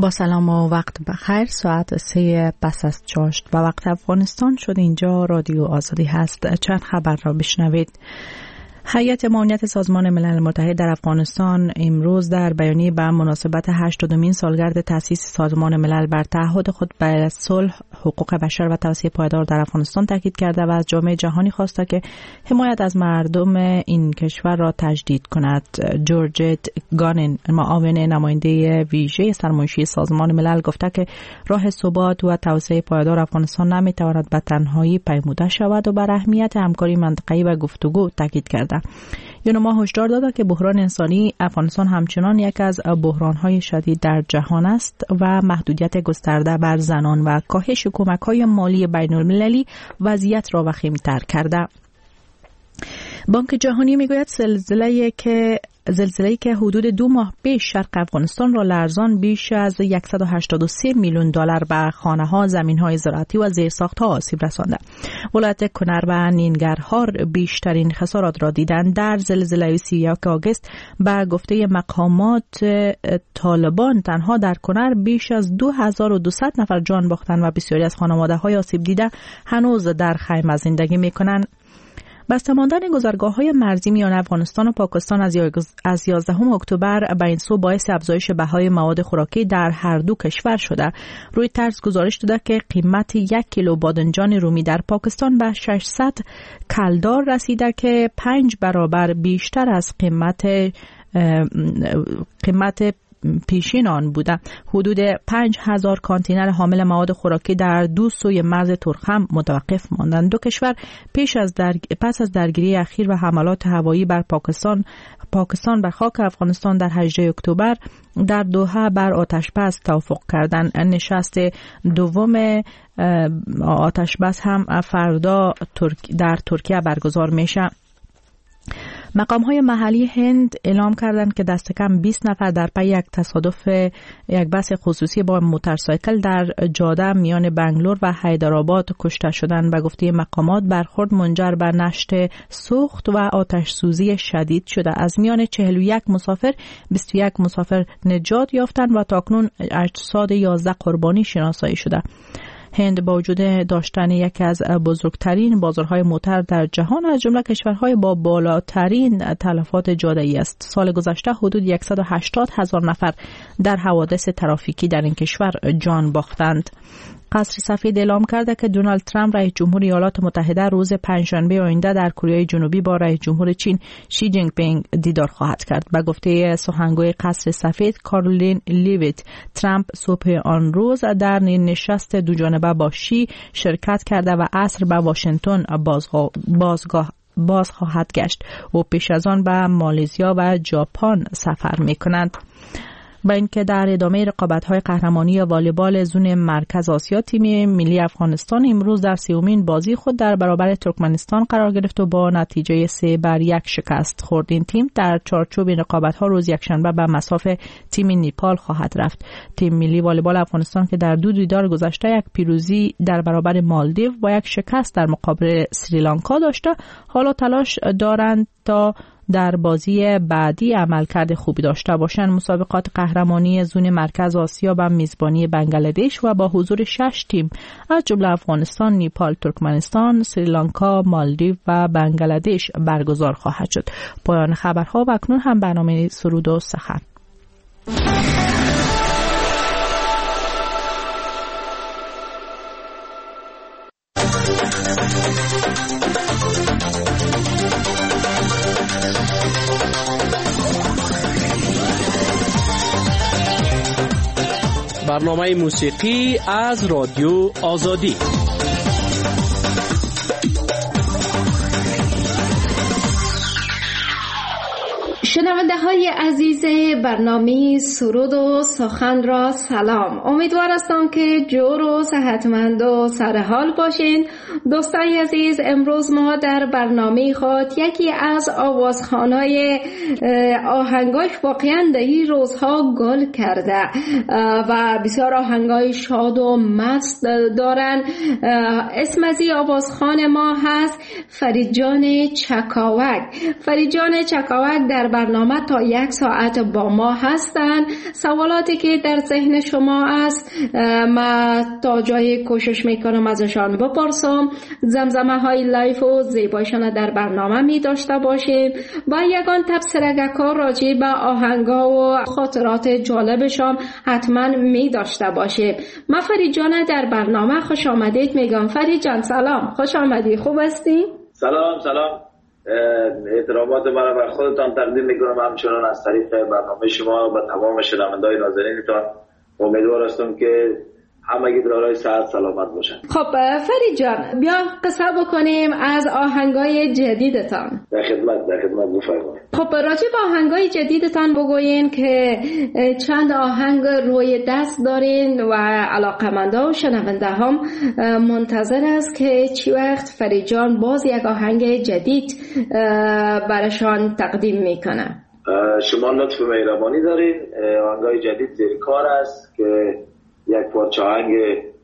با سلام و وقت بخیر. ساعت 3 پس از چاشت و وقت افغانستان شد. اینجا رادیو آزادی هست. چند خبر را بشنوید. هیئت معاونت سازمان ملل متحد در افغانستان امروز در بیانیه به مناسبت 80مین سالگرد تأسیس سازمان ملل بر تعهد خود به صلح، حقوق بشر و توسعه پایدار در افغانستان تاکید کرده و از جامعه جهانی خواسته که حمایت از مردم این کشور را تجدید کند. جورجت گانن، معاون نماینده ویژه سرمایه‌ای سازمان ملل، گفته که راه ثبات و توسعه پایدار افغانستان نمیتواند به تنهایی پیموده شود و بر اهمیت همکاری منطقه‌ای و گفتگو تاکید کرده. یونما هشدار داده که بحران انسانی افغانستان همچنان یک از بحران‌های شدید در جهان است و محدودیت گسترده بر زنان و کاهش کمک‌های مالی بین‌المللی وضعیت را وخیم‌تر کرده. بانک جهانی میگوید زلزله‌ای که حدود 2 ماه پیش شرق افغانستان را لرزان بیش از 183 میلیون دلار به خانه‌ها، زمین‌های زراعتی و زیرساخت‌ها آسیب رسانده. ولایت کنر و نینگرهار بیشترین خسارات را دیدند. در زلزله 31 آگوست به گفته مقامات طالبان تنها در کنر بیش از 2200 نفر جان باختند و بسیاری از خانواده‌های آسیب دیده هنوز در خیمه زندگی می‌کنند. بسته ماندن گذرگاه‌های مرزی میان افغانستان و پاکستان از 11 اکتبر به این سو باعث افزایش بهای مواد خوراکی در هر دو کشور شده. روی طرز گزارش داده که قیمت 1 کیلو بادنجان رومی در پاکستان به 600 کلدار رسیده که 5 برابر بیشتر از قیمت پیشین آن بوده. حدود 5000 کانتینر حامل مواد خوراکی در دو سوی مرز ترخم متوقف ماندند. دو کشور پس از درگیری اخیر و حملات هوایی بر پاکستان بر خاک افغانستان در 18 اکتبر در دوحه بر آتشبس توافق کردند. نشست دوم آتشبس هم فردا در ترکیه برگزار میشه. مقام‌های محلی هند اعلام کردند که دست کم 20 نفر در پی یک تصادف یک بس خصوصی با موتورسایکل در جاده میان بنگلور و حیدرآباد کشته شدند. به گفته مقامات برخورد منجر به نشت سوخت و آتش سوزی شدید شده. از میان 41 مسافر 21 مسافر نجات یافتند و تاکنون اجساد 11 قربانی شناسایی شده. هند با وجود داشتن یکی از بزرگترین بازارهای موتر در جهان از جمله کشورهای با بالاترین تلفات جاده‌ای است. سال گذشته حدود 180,000 نفر در حوادث ترافیکی در این کشور جان باختند. قصر سفید اعلام کرده که دونالد ترامپ رئیس جمهور ایالات متحده روز پنجشنبه آینده در کره جنوبی با رئیس جمهور چین شی جینگ پینگ دیدار خواهد کرد. به گفته سخنگوی قصر سفید کارولین لیویت، ترامپ صبح آن روز در نشست دو جانبه با شی شرکت کرده و عصر به واشنگتن باز خواهد گشت و پیش از آن به مالزیا و ژاپن سفر می‌کند. با اینکه در ادامه رقابت‌های قهرمانی والیبال زون مرکز آسیا، تیم ملی افغانستان امروز در 30مین بازی خود در برابر ترکمنستان قرار گرفت و با نتیجه 3-1 شکست خورد. این تیم در چارچوب این رقابت‌ها روز یکشنبه به مصاف تیم نیپال خواهد رفت. تیم ملی والیبال افغانستان که در دو دیدار گذشته یک پیروزی در برابر مالدیو و یک شکست در مقابل سریلانکا داشته، حالا تلاش دارند تا در بازی بعدی عملکرد خوبی داشته باشند. مسابقات قهرمانی زون مرکز آسیا به میزبانی بنگلادش و با حضور 6 تیم از جمله افغانستان، نیپال، ترکمنستان، سریلانکا، مالدیو و بنگلادش برگزار خواهد شد. پایان خبرها و اکنون هم برنامه سرود و سخن. برنامه موسیقی از رادیو آزادی. شنونده های عزیز برنامه سرود و سخن را سلام. امیدوار هستم که جور و صحتمند و سرحال باشین. دوستان عزیز، امروز ما در برنامه خود یکی از آوازخوان‌های آهنگاش واقعا در این روزها گل کرده و بسیار آهنگای شاد و مست دارن. اسم از این آوازخوان ما هست فرید جان چکاوک. فرید جان چکاوک در برنامه تا یک ساعت با ما هستن. سوالاتی که در ذهن شما است ما تا جای کوشش میکنم ازشان بپرسم. زمزمه های لایف و زیبایشان در برنامه می داشته باشیم و یگان تبصره کار راجع به آهنگا و خاطرات جالبشان حتما می داشته باشیم. من فرید جان در برنامه خوش آمدید میگم. فرید جان سلام، خوش آمدی، خوب هستی؟ سلام. احترامات مرا بر خودتان تقدیم میکنم، همچنان از طریق برنامه شما و تمام شنوندگان ناظرینتان. امیدوار هستم که همگی دارای صحت سلامت باشن. خب فرید جان بیا قصه بکنیم از آهنگای جدیدتان. در خدمت بفرمایید. خب راجع به آهنگای جدیدتان بگوین که چند آهنگ روی دست دارین و علاقمندا و شنونده هم منتظر است که چی وقت فرید جان باز یک آهنگ جدید برشان تقدیم میکنه. شما لطف مهربانی دارین. آهنگای جدید زیر کار است که یک پارچه آهنگ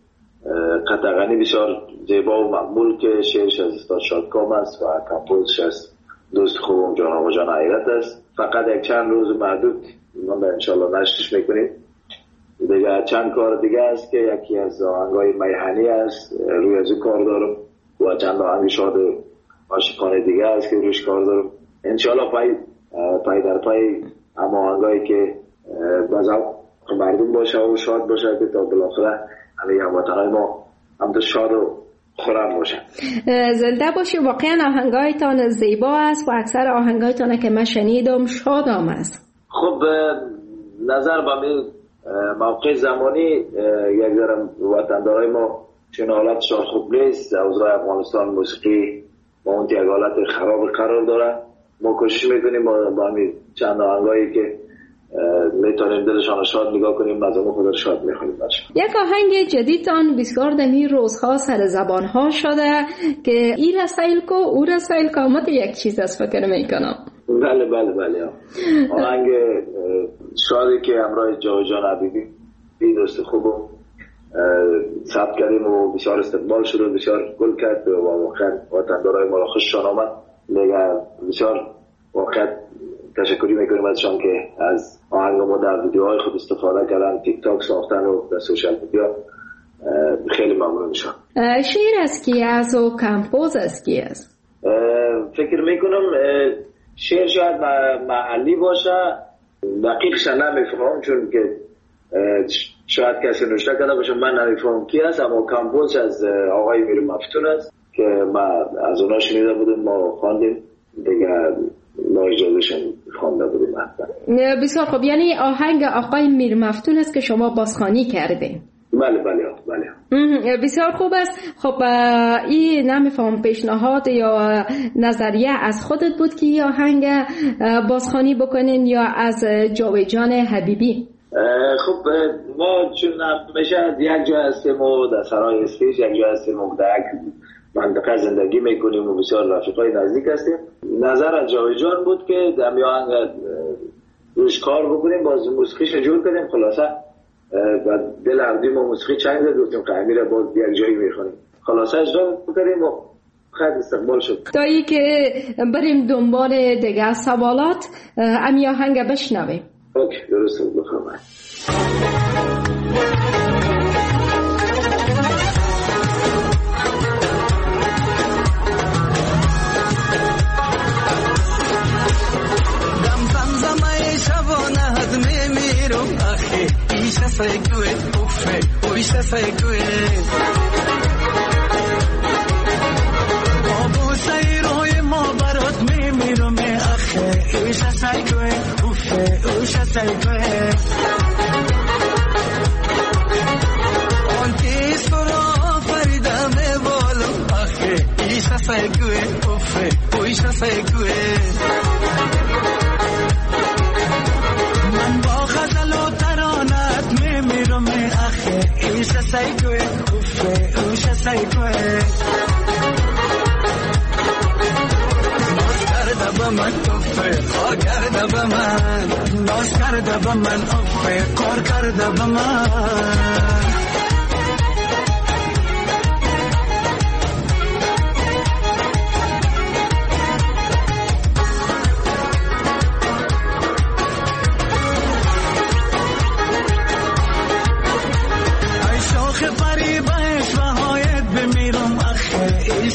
قطعاً بسیار زیبا و مقبول که شعرش از استاد شادکام است و کمپوزش از دوست خوبم جناب جان حیرت است. فقط یک چند روز محدود ما انشالله نشرش میکنیم. دیگه چند کار دیگه است که یکی از آهنگای میهنی است روی از کار دارم و چند آهنگ شاد عاشقانه دیگه است که روش کار دارم. انشالله پای در پای اما آهنگایی که بازم مردم باشه و شاد باشه که تا بالاخره همه هموطنای ما هم تو شاد و خورم باشن. زنده باشی. واقعا آهنگایتان زیبا است و اکثر آهنگایتان که من شنیدم شادام است. خب نظر به این موقع زمانی یک ذره وطندارای ما چون حالتشان خوب نیست. اوضاع افغانستان موسیقی با اون یک حالت خراب قرار داره. ما کوشش میکنیم با همین چند آهنگایی که میتونیم دلشان شاد نگاه کنیم، مزامو خود شاد میخونیم باشه. یک آهنگ جدیدتان بسیار دمی روزها سر زبان ها شده که ای رسایل کو او رسایل کو مت یک چیز از فکر میکنم. بله آهنگ شادی که همراه جان حبیبی دوست خوبم ثبت کردیم و بسیار استقبال شد و بسیار گل کرد و واقعا وطندارای ما را خوششان آمد. بسیار واقعا تشکری میکنیم ازشان که از آهنگ ما در ویدیوهای خود استفاده کردن، تیک تاک ساختن و در سوشال میدیا. خیلی ممنون میشم. شعر از کی است و کمپوز از کی است؟ فکر میکنم شعر شاید محلی باشه، دقیقش نمیفهمم چون که شاید کسی نوشته کرده باشه من نمیفهمم کی است، اما کمپوز از آقای میر مفتون است که ما از اونا شنیده بودیم، ما خواندیم دیگه، ما اجازهشون خوانده بودیم. بسیار خوب. یعنی آهنگ آقای میر مفتون است که شما بازخوانی کردین؟ بله. بسیار خوب است. خب این نمیفهم پیشنهاد یا نظریه از خودت بود که این آهنگ بازخوانی بکنین یا از جاویدجان حبیبی؟ خب ما چون همیشه یک جا هستیم و در سرای اسپیش یک جا هستیم و در یک منطقه زندگی میکنیم و بسیار رفیقای نزدیک هستیم. نظر از جاویدجان بود که در میان روش کار بکنیم، باز موسیقیش جور کنیم. خلاصه و دل عبدیم و موسیقی چند زد گفتیم که امیر باز یک جایی میخونیم. خلاصه اجرا بکنیم و خیلی استقبال شد. تا ای که بریم دنبال دیگه سوالات امی آهنگ بشنویم. اوکی درسته بخواهد. آبو سیروی ما برات میمیرم اخه ایش سایکوه اوفه اوش سایکوه آنتی سرا فریدم بالم اخه ایش سایکوه اوفه اوش سایکوه من با غزل و ترانت میمیرم اخه ایش سایکوه اوفه اوش سایکوه با من افه کار کرده با من ناز کرده با من افه کار کرده با من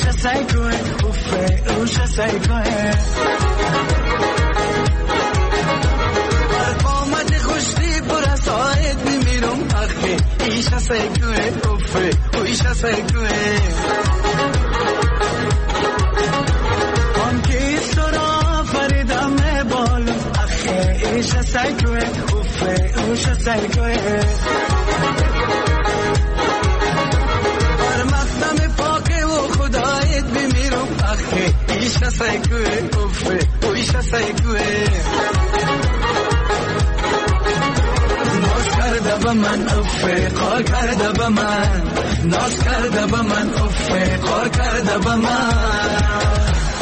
ایشا سایکوه اوفه اوشا سایکوه قامت خوشتی پر ساعت میمیرم آخه ایشا سایکوه اوفه اوشا سایکوه هم که سرا فریدم بالم آخه ایشا سایکوه اوفه اوشا سایکوه ایشا سایکوه اوفه اویشا سایکوه ناز کرده با من اوفه قار کرده با من ناز کرده با من اوفه قار کرده با من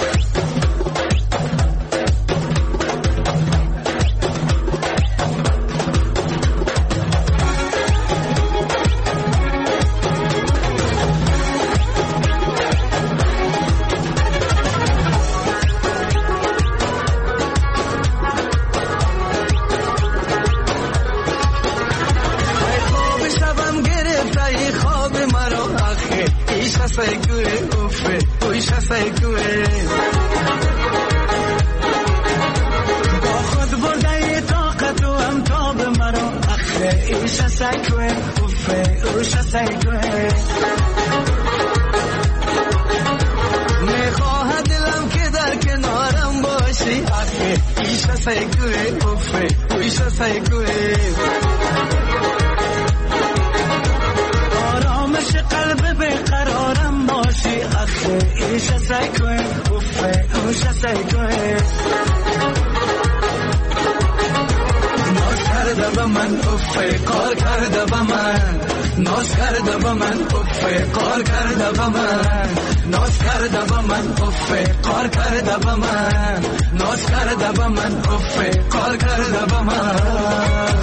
میخواه دلم که در کنارم باشی آخه ایشا سایکوه اوفه ایشا سایکوه آرامش قلب بقرارم باشی آخه ایشا سایکوه اوفه ایشا سایکوه ناز کرده با من اوفه کار کرده با من ناز کرده با من اوفه کار کرده با من ناز کرده با من اوفه کار کرده با من ناز کرده با من اوفه کار کرده با من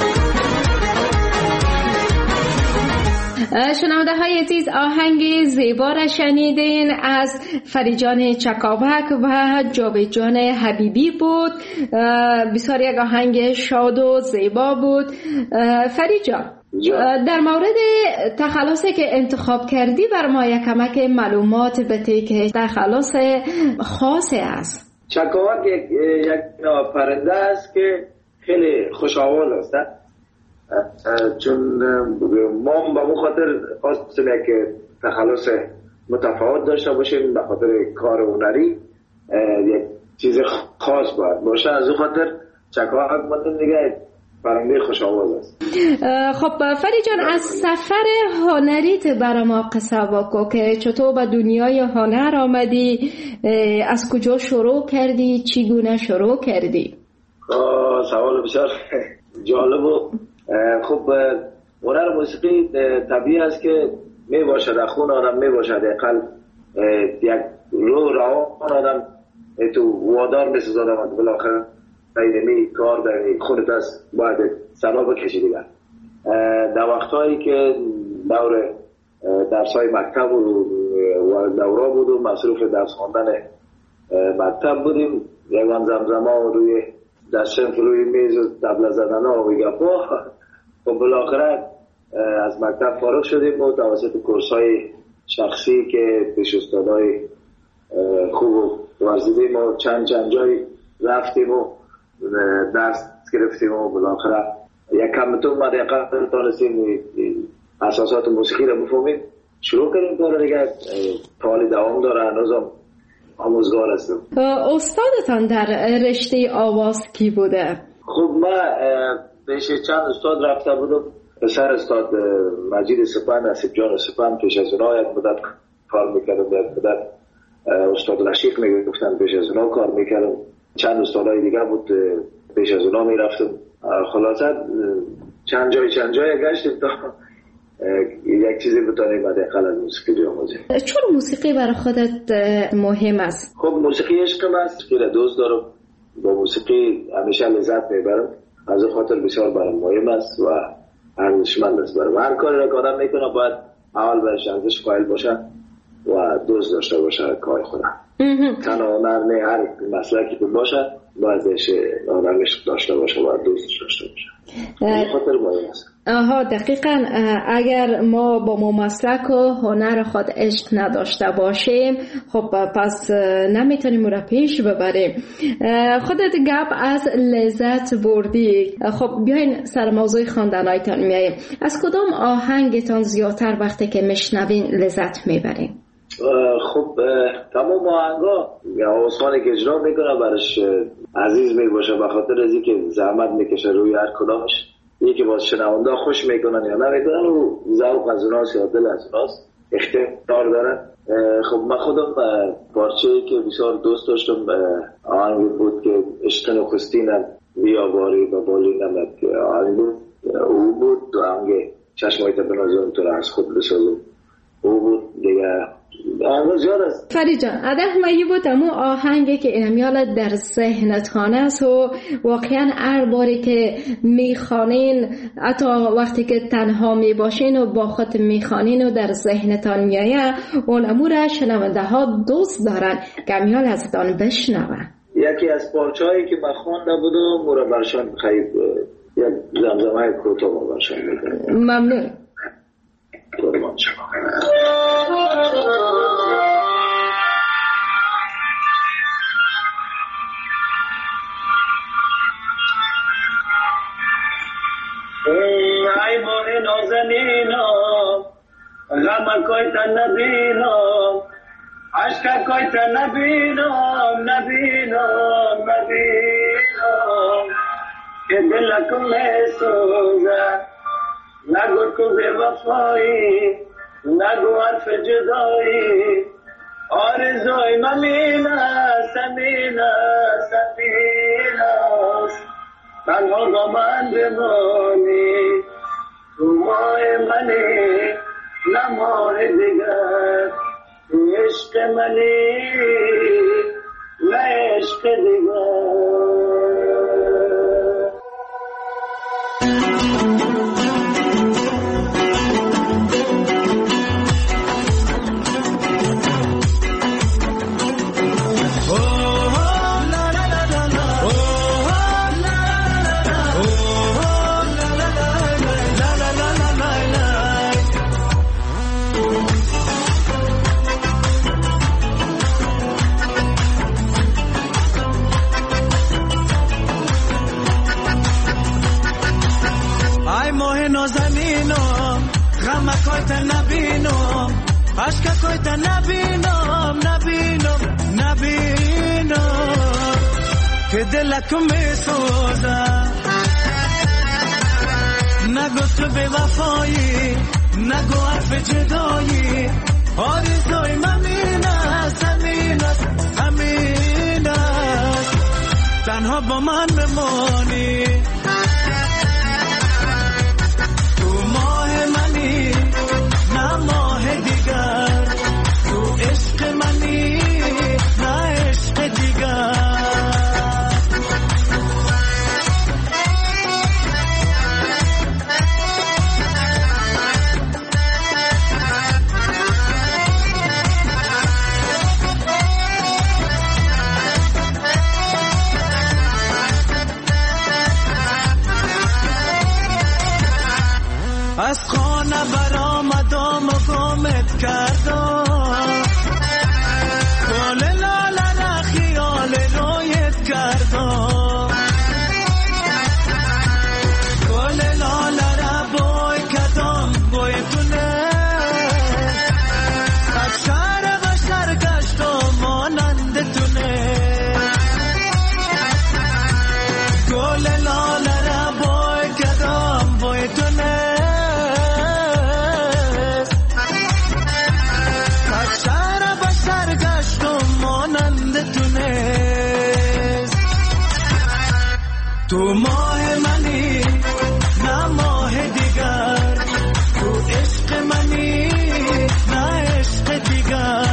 شنونده های عزیز آهنگ زیبا را شنیدین از فریجان چکاوک و جاوید حبیبی بود. بسیار یک آهنگ شاد و زیبا بود. فریجان در مورد تخلصی که انتخاب کردی بر ما یک کمک معلومات بده که تخلص خاصی است. چکاوک یک پرنده است که خیلی خوش آواز است، چون ما به خاطر خواستیم که تخلص متفاوت داشته باشیم، به خاطر کار هنری یک چیز خاص باید باشه، از اون خاطر چکاوک مندم دیگه پرنده خوش آواز است. خب فریجان از سفر هنریت برای ما قصه بگو که چطور به دنیای هنر آمدی، از کجا شروع کردی، چگونه شروع کردی؟ سوال بسیار جالب و خب هنر موسیقی طبیعی است که می باشد در خون آدم، می باشد در قلب، یک روان آدم تو وادار می سازد آدم بالاخره اینمی کار در خونت است باید سنا بکشی دیگر. در وقتهایی که دور درسای مکتب و دورا بود و مصروف درس خواندن مکتب بودیم، یکان زمزما روی دستشنف روی میز و طبله زدن ها و گپا، و بالاخره از مکتب فارغ شدیم و توسط کورسای شخصی که پیش استادای خوب ورزیدیم و چند جای رفتیم و درس گرفتیم و بالاخره یک کمتون ما دقیقا تانستیم اساسات موسیقی رو بفهمیم، شروع کردیم کار دیگه. حالی دوام داره، هنوزم آموزگار هستم. استادتان در رشته آواز کی بوده؟ خب ما پیش چند استاد رفته بودم. پسر استاد مجید سپند، نصیب جان سپند، پیش از اونها یک مدت کار میکردم، یک مدت استاد رشیق میگفتن، پیش از اونها کار میکردم. چند استادای دیگه بود، پیش از اونها میرفتم. خلاصه چند جای گشتیم تا یک چیزی بتانیم حداقل از موسیقی بیاموزیم. چون موسیقی برای خودت مهم است؟ خب موسیقی عشقم است، خیلی دوست دارم، با موسیقی همیشه لذت میبرم، از خاطر بسیار برام مهم است و ارزشمند است برام. هر کاری که آدم میکنه باید اول بهش ارزش قائل باشه و دوست داشته باشه کار خودم. تنها هنر نه، هر مسلکی که باشه باید بهش آدمش داشته باشه و دوستش داشته باشه. این خاطر مهم است. دقیقاً. اگر ما با مسلک و هنر خود عشق نداشته باشیم خب پس نمیتونیم را پیش ببریم. خودت گپ از لذت بردی. خب بیاین سر موضوع خواندنایتان میاییم. از کدام آهنگتان زیادتر وقتی که میشنوین لذت میبرین؟ خب تمام آهنگا عثمانی که اجرا میکنه برش عزیز میباشه به خاطر از اینکه زحمت میکشه روی هر کدامش. یکی باز شنونده خوش میکنن یا نمیکنن و ذوق از اوناست یا دل از اوناست اختیار دارن. خب من خودم پارچه‌ای که بسیار دوست داشتم آهنگی بود که عشق نخستینم بیاواری و بالینم آهنگ بود. او بود آهنگ چشمایت بنازم تو را از خود بسازم. او بود دیگه آهنگ زیاد است. فرید جان اده مایی بود امو آهنگی که اینمیال در ذهنتان است و واقعا هر باری که میخوانین حتی وقتی که تنها میباشین و با خود میخوانین و در ذهنتان میایه اون امور شنونده ها دوست دارن که امیال ازتان بشنون. یکی از پارچه‌هایی که من خوانده بودم مرا برشان خیلی یک زمزمه کوتاه برشان میکنم. ممنون. قربان شما. ای ماه نازنینم غم کویت نبینم عشق کویت نبینم که دلکم میسوزه نگو تو بے وفایی نگو حرف جدایی آرزوی ممینه سمینه تنها با من بمانی تو ماه منی نه ماه دیگر تو عشق منی نه عشق دیگر. عشق کویت نبینم که دلکم میسوزه نگو تو بے وفایی نگو حرف جدایی آرزوی ممین است همین است تنها با من بمانی تو ماه منی نه ماه دیگر تو عشق منی نه عشق دیگر. از خانه برآمدم و گمت کردم گل لاله را خیال رویت کردم گل لاله را بوی کردم بوی تونه از شهر و شهر گشتم مانند تونه گل لاله را بوی کردم بوی تونه تو ماه منی نه ماه دیگر تو عشق منی نه عشق دیگر.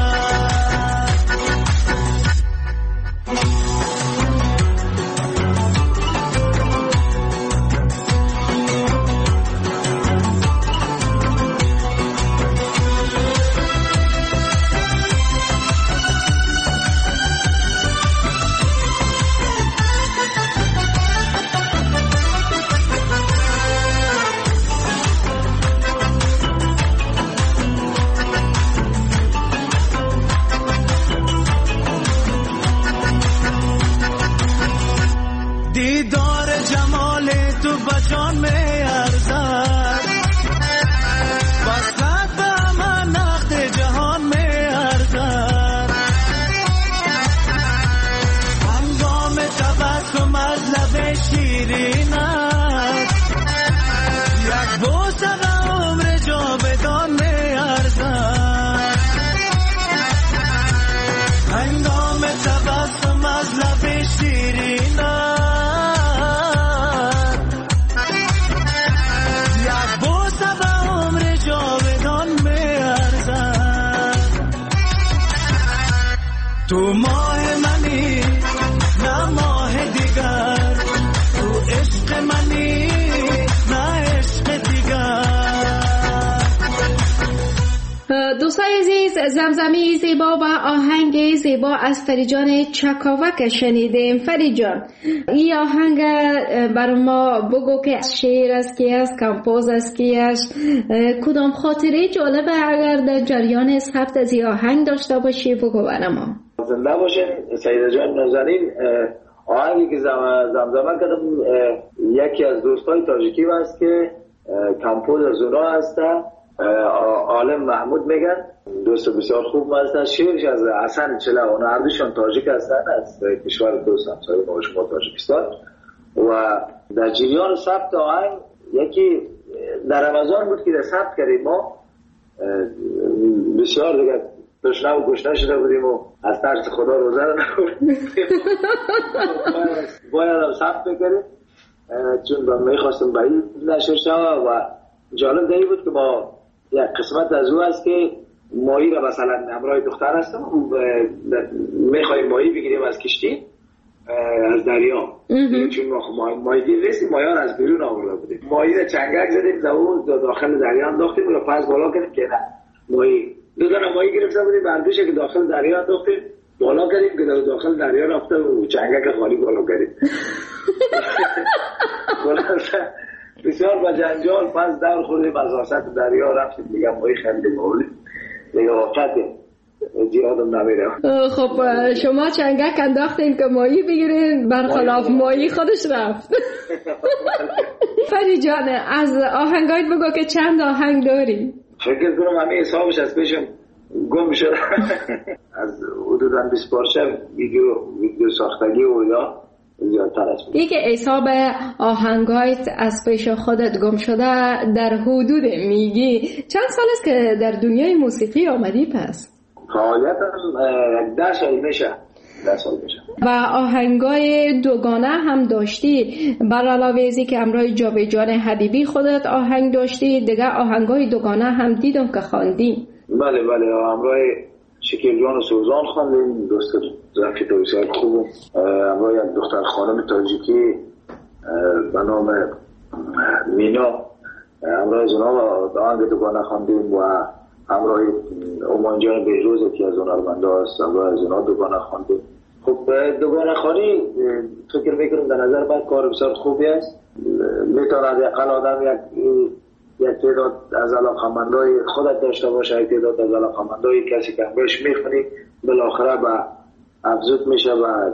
جهان میارزد وصلت به من نقد جهان میارزد هنگام تبسم از لب شیرینت یک بوسه به عمر جاودان میارزد هنگام تبسم از لب شیرینت یک بوسه به عمر جاودان میارزد تو ماه منی نه ماه دیگر تو عشق منی نه عشق دیگر. دوستای عزیز، زمزمه زیبا و آهنگ زیبا از فریجان چکاوک شنیدیم. فریجان، این آهنگ بر ما بگو که شعر است کی است، کمپوز است کی است، کدام خاطره جالبه اگر در جریان ثبت از این آهنگ داشته باشی بگو بر ما. زنده باشین سیده جان نازنین. آهنگی که زمزمه کردم یکی از دوستای تاجیکی هست که کمپوز از اونا هسته، عالم محمود میگن، دوست بسیار خوب هستن. شعرش از حسن چله، اونا هردوشون تاجیک هستن، از کشور دوست همسایه ما شما تاجیکستان. و در جریان ثبت آهنگ یکی در رمضان بود که در ثبت کردیم، ما بسیار دیگه تشنه و گشنه شده بودیم و از ترس خدا روزه رو نخوردیم، باید هم ثبت بکریم چون میخواستم به این نشر شود. و جالب دیگه بود که ما یک قسمت از او هست که ماهی را مثلا همراه دختر هستم میخواییم ماهی بگیریم از کشتی از دریا، چون ما ماهی گیر رسیم، ماهیان از بیرون آورده بودیم، ماهی را چنگک زدیم داخل دریا انداختیم و پس بالا کردیم که نه ماهی دو دانه ماهی گرفته بودیم، بردوشه که داخل دریا انداختیم بالا کردیم که داخل دریا رفته و چنگک خالی بالا کردیم. بسیار با جنجال پس دور خوردیم از وسط دریا رفتیم دیگه ماهی خریدیم آوردیم دیگه وقت زیادم نمیره. خب شما چنگک انداختین که ماهی بگیرین، برخلاف ماهی خودش رفت. فری جان، از آهنگایت بگو که چند آهنگ داری؟ فکر کنم همه حسابش از پیشم گم شد. از حدوداً 20 پارچه ویدیو ساختگی و یا زیادتر است. این که حساب آهنگایت از پیش خودت گم شده در حدود میگی چند سال است که در دنیای موسیقی آمدی پس؟ فعالیتم 10 سال میشه. و آهنگای دوگانه هم داشتی، بر علاوه ازی که همراه جاویدجان حبیبی خودت آهنگ داشتی، دیگه آهنگای دوگانه هم دیدم که خواندی. بله همراه شکیل جان و سوزان خواندیم، دوست رفیق بسیار خوب، همراه یک دختر خانم تاجیکی به نام مینا، همراه از اونا آهنگ دوگانه خواندیم و همراه اومان جان بهروز که از هنرمنده هست، همراه از اونا دوگانه خواندیم. خب دوگانه خوانی فکر میکنم در نظر من کار بسیار خوبی است، میتواند اقل آدم یک تعداد از علاقمندای خودت داشته باشه، یک تعداد از علاقمندای کسی که همراهش میخونی بالاخره به افزود میشه و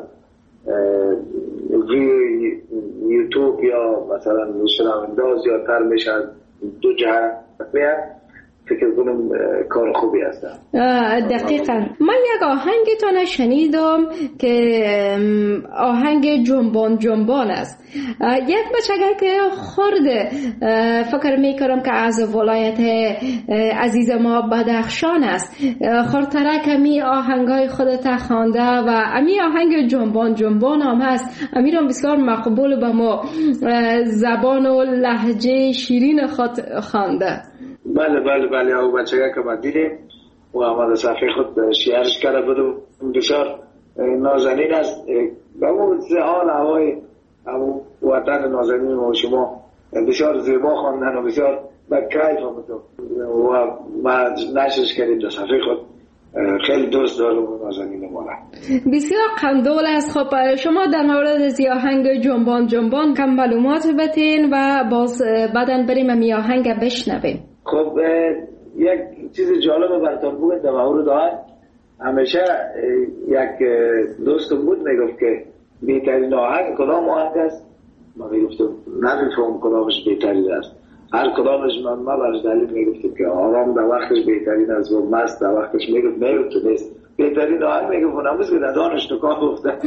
یوتیوب یا مثلا شنونده زیادتر میشه، دو جهت میاد. فکر کنم کار خوبی هست. دقیقاً من یک آهنگتان شنیدم که آهنگ جنبان است. یک بچگه که خورده فکر میکنم که از ولایت عزیز ما بدخشان است، خورتره کمی آهنگای خودت خوانده و امی آهنگ جنبان هم هست، امیرم بسیار مقبول به ما، زبان و لهجه شیرین خود خوانده. بله او بچه که ما دیدیم و آمده صفحه خود شیرش کرده بود و بسیار نازنین است. به اون حال هوای وطن نازنین ما شما بسیار زیبا خواندن و بسیار به کیف آمده و ما نشرش کردیم در صفحه خود. خیلی دوست دارم نازنین ما. بسیار قندول است. خب شما در مورد از آهنگ جنبان کم معلومات بتین و باز بعدن بریم می آهنگ بشنویم. خب یک چیز جالب براتون بگم در مورد آهنگ. همیشه یک دوستم بود میگفت که بهترین آهنگ کدام آهنگ است؟ من میگفتم نمیفهم کدامش بهترین است. هر کدامش من برش دلیل میگفتم که آرام در وقتش بهترین است و مست در وقتش میگفت نیست. بهترین آهنگ میگفت نموز که دانش نکاه گفتن.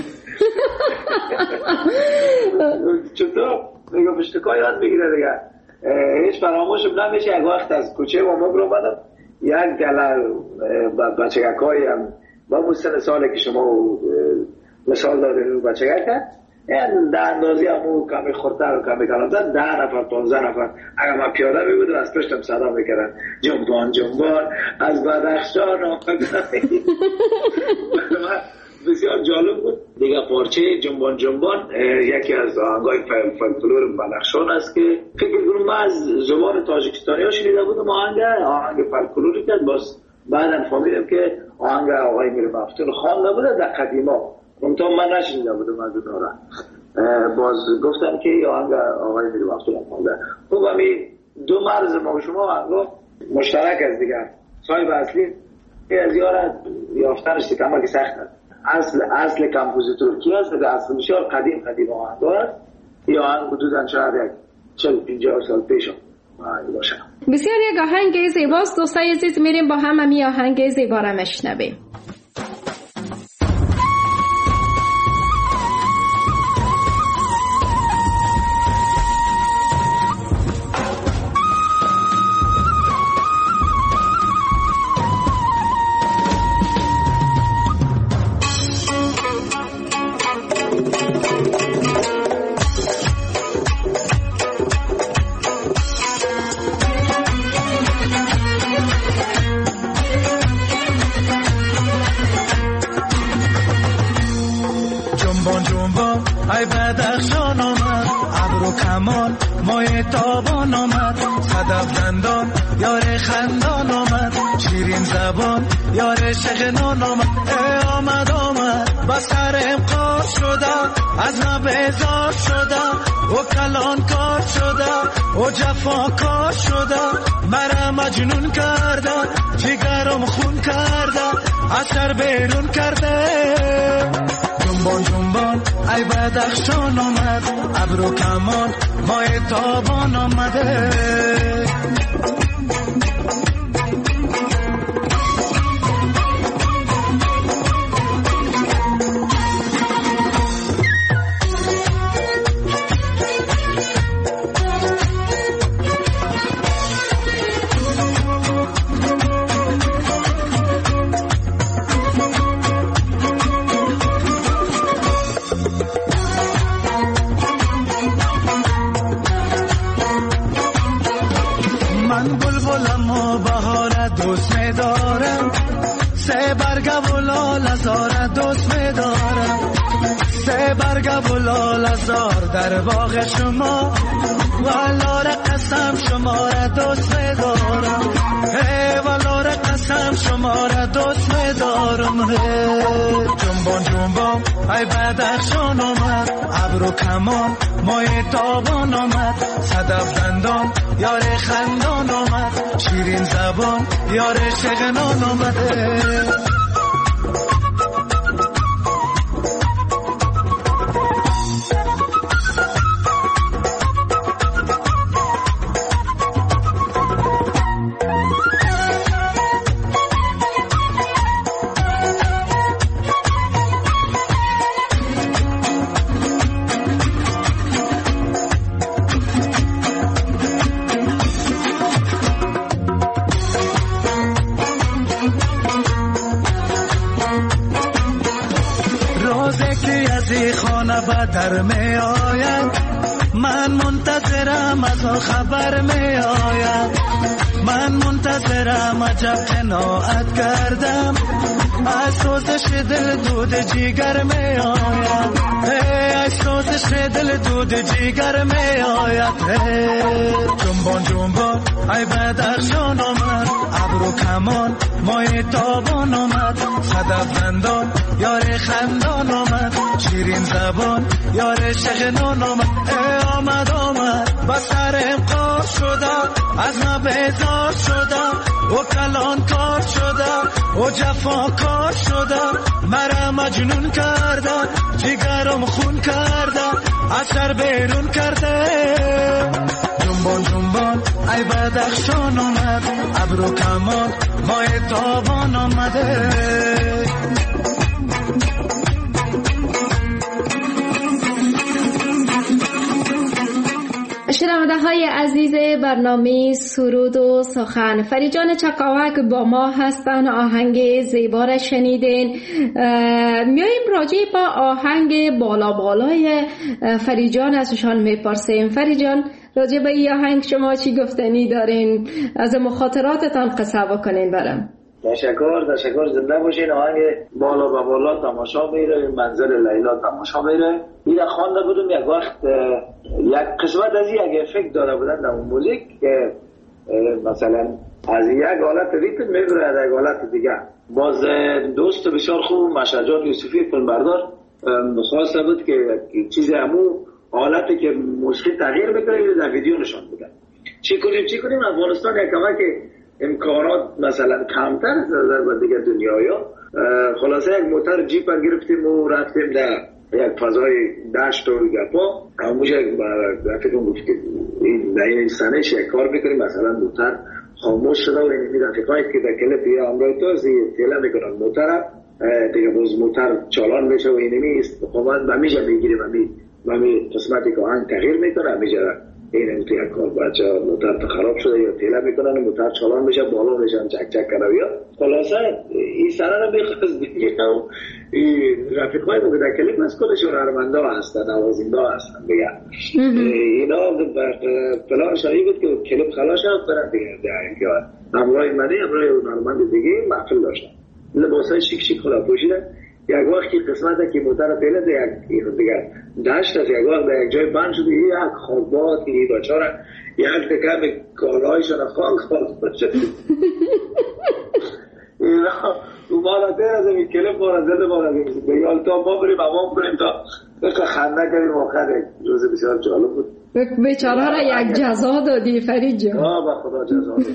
چطور؟ میگفت اشتکاه یاد بگیره دیگه. هیچ فراموشم نمیشه. یک وقت از کوچه و مگر اومدم یک گله بچگکایی هم با مستن ساله که شما مثال دارید بچگک این در اندازی همون کمی خورتر و کمی کلانتر 10 نفر 15 نفر اگر من پیاده میبودم از پشتم صدا میکردن جنبان جنبان از بدخشان آمدن. بسیار جالب بود دیگه. پارچه جنبان جنبان یکی از آهنگای فولکلور بدخشان است که فکر کنم من از زبان تاجیکستانی ها شنیده بودم آهنگ فولکلوری کرد. باز بعدم فهمیدم که آهنگ آقای میر مفتون خوانده بوده در قدیما. منتها من نشنیده بودم از اونها را. باز گفتن که آهنگ آقای میر مفتون خوانده. خب همین دو مرز ما و شما آهنگا مشترک است دیگه. صاحب اصلی از یارت یافتنش کمک سخت است. اصل کمپوزیتور کی هست؟ اصل بسیار قدیم آهنگ است. یا آهنگ حدوداً شاید 40-50 سال پیش باشه. بسیار یک آهنگ زیباست. دوستای عزیز میریم با هم همی آهنگ زیبا را مشنویم. ای بدخشان آمد ابرو کمان مای تابان آمد صدف دندان یار خندان آمد شیرین زبان یار شغنان آمد. ای آمد بس سرم قار شده از ما بیزار شده و کلان کار شده و جفا کار شده مرا مجنون کرده جگرم خون کرده از سر بیرون کرده. جنبان جنبان ای بدخشان آمد ابرو کمان مای تابان آمده. دوست می دارم سه برگ و لال ازار دوست می دارم سه برگ و لال ازار در باغ شما والار قسم شما را دوست می دارم والار قسم شما را دوست می دارم. جنبان جنبان ای بدخشان آمد ابرو کمان مای تابان آمد صدف دندان یار خندان آمد شیرین زبان یار شغنان آمده. در می آید من منتظرم از خبر می آید من منتظرم عجب قناعت کردم از سوزش دل دود جیگر می آید از سوزش دل دود جیگر می آید. جنبان جنبان ای بدخشان آمد ابرو کمان مای تابان آمد صدف دندان یار خندان آمد شیرین زبان یار شغنان آمد. آمد بس سرم قار شده از ما بیزار شده و کلان کار شده و جفا کار شده مرا مجنون کرده جگرم خون کرده از شهر بیرون کرده. جنبان جنبان ای بدخشان آمد، ابرو کمان ماه تابان آمده. شنونده های عزیز برنامه سرود و سخن، فریجان چکاوک با ما هستن. آهنگ زیبا را شنیدین. میاییم راجع با آهنگ بالا بالای فریجان ازشان میپرسیم. فریجان، راجع به این آهنگ شما چی گفتنی دارین؟ از مخاطراتتان قصه بکنین برام. تشکر زنده باشین. آهنگ بالا به بالا تماشا میره، منزل لیلا تماشا میره. این خوانده بودم یک وقت، یک قسمت از یک افکت داده بودن در موزیک که مثلا از یک حالت ریتم میبره از یک حالت دیگه. باز دوست بسیار خوب مشجات یوسفی فیلمبردار خواسته بود که چیز همون حالتی که موسیقی تغییر بکنه در ویدیو نشان بودن. چی کنیم افغانستان یک کمک امکانات مثلا کمتر از نظر دیگه دنیایا. خلاصه یک موتر جیپ گرفتیم و رفتیم در یک فضای دشت و گپا. همونجا رفیقم گفت که این سنش یک کار بکنیم، مثلا موتر خاموش شده و این رفیقایی که در کلپ یا همراه تو تیله میکنن موتر دیگه، باز موتر چالان میشه و اینمی استقامت همیشه میگیریم همی قسمتی که آهنگ تغییر میکنه همیشه این امتی یک کار بچه موتر خراب شده یا تیله میکنن موتر چالان میشه بالا میشن چک کنه یا خلاصه این سنه رو میخواست بگیرم و رفیقای ما که در کلیپ از کلشون هرمنده هستن، نوازنده هستن دیگه. اینا پلان شایی بود که کلیپ خلاص شد برن دیگه که همراه منی همراه نارمند دیگه محفل داشتن، لباسای شیک شیک خدا پوشیدن. یک وقتی قسمت که موتر تیله یک دیگه داشت از یک وقت در یک جای بند شده، یک خوابات که بچاره یک دکه به کالایشان خواب شد. اینا مالا دیر از این کلیپ مالا زده مالا بیال تا ما بریم امام بریم تا خنده کنیم آخر روز بسیار جالب بود. بیچاره را یک جزا دادی فرید جان. با خدا جزا دادی.